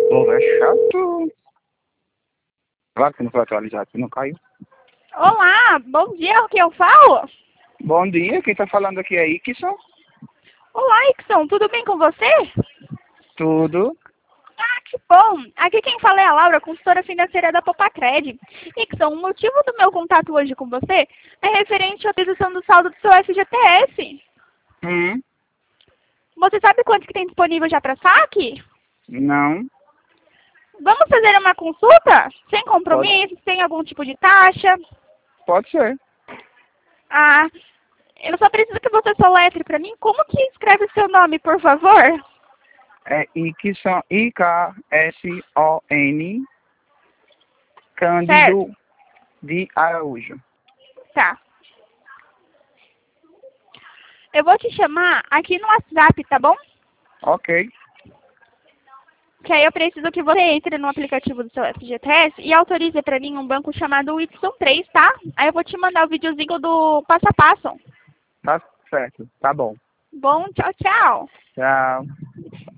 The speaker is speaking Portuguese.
Povo é chato. Claro que não foi atualizado, que não caiu. Olá, bom dia, o que eu falo? Bom dia, quem tá falando aqui é Ikson. Olá, Ixon, tudo bem com você? Tudo. Ah, que bom! Aqui quem fala é a Laura, consultora financeira da Popacred. Ixon, o motivo do meu contato hoje com você é referente à redução do saldo do seu FGTS. Hum, Você sabe quanto que tem disponível já para saque? não. Vamos fazer uma consulta? Sem Pode, compromisso, sem algum tipo de taxa? pode ser. Ah, eu só preciso que você soletre para mim como que escreve o seu nome, por favor. É Ikson, I-K-S-O-N, Certo? Cândido de Araújo. Tá. Eu vou te chamar aqui no WhatsApp, tá bom? Ok, Que aí eu preciso que você entre no aplicativo do seu FGTS e autorize para mim um banco chamado Y3, tá? Aí eu vou te mandar o videozinho do passo a passo. tá certo, tá bom. Bom, tchau, tchau. Tchau.